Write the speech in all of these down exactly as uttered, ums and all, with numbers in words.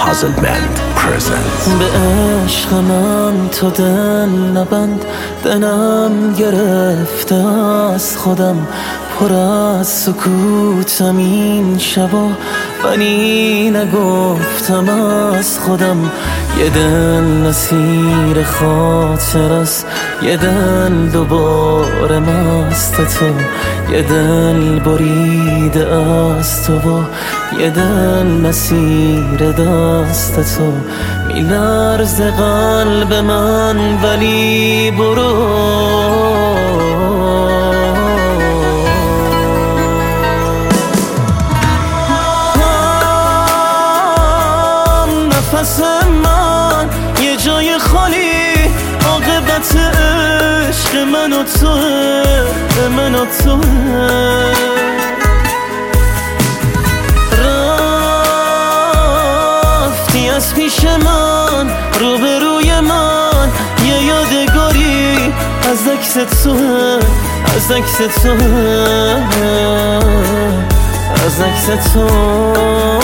Puzzleband presents. به عشق من تو دل نبند، دلم گرفته از خودم، پر از سکوتم این شبا، ولی نگفتم از خودم. یه دل نسیر خاطر است، یه دل دوباره مست تو، یه دل بریده از تو و یه دل نسیر دست تو. میلرزه قلب من ولی برو، نفس من یه جای خالی، عاقبت عشق من و توه، من و توه. رفتی از پیش من، روبروی من، یه یادگاری از عکس توه، از عکس توه، از عکس توه.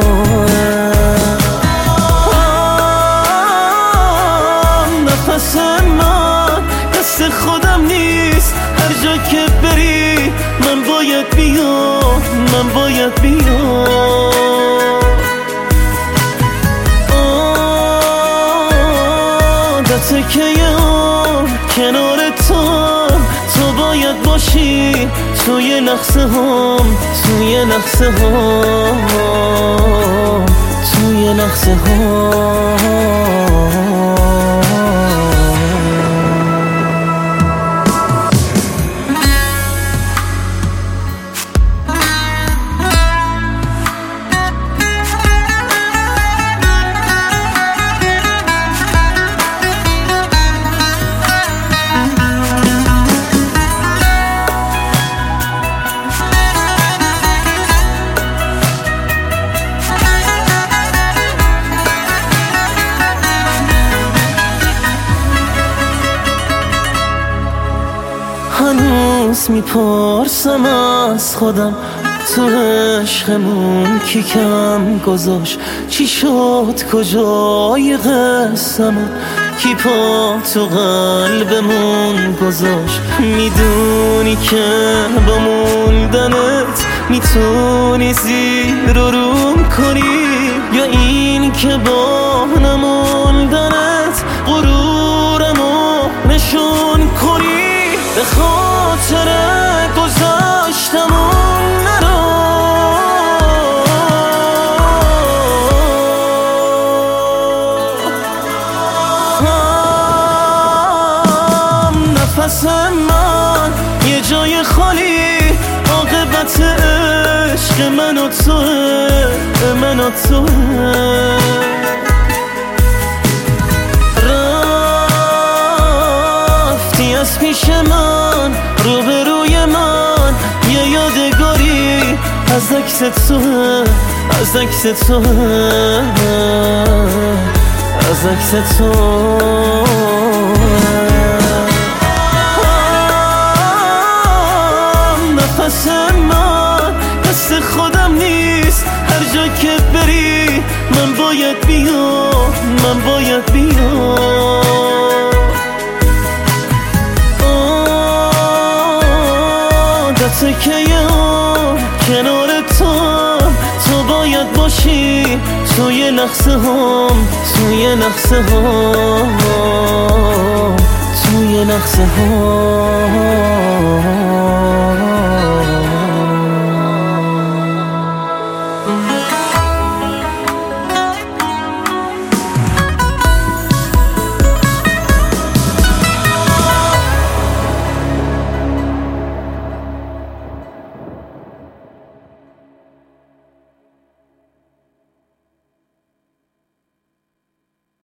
نفس من دست خودم نیست، هر جا که بری من باید بیام، من باید بیام. عادته که یار کنار تو، تو باید باشی توی لحظه هم، توی لحظه هم، توی لحظه هم. هنوز میپرسم از خودم، تو عشقمون کی کم گذاشت؟ چی شد کجای قسمون؟ کی پا تو قلبمون گذاشت؟ میدونی که با موندنت میتونی زیر و روم کنی، یا این که با نموندنت غرورمو نشون کنی؟ به خاطر گذاشتمون نرو، هم نفس من یه جای خالی، عاقبت عشق من و توه، من و توه. از پیش من، روبروی من، یه یادگاری از عکس توه، از عکس توه، از عکس توه. نفس من دست خودم نیست، هر جا که بری من باید بیام، من باید بیام. عادته که یار کنار تو، تو باید باشی توی لحظه هم، توی لحظه هم، توی لحظه هم.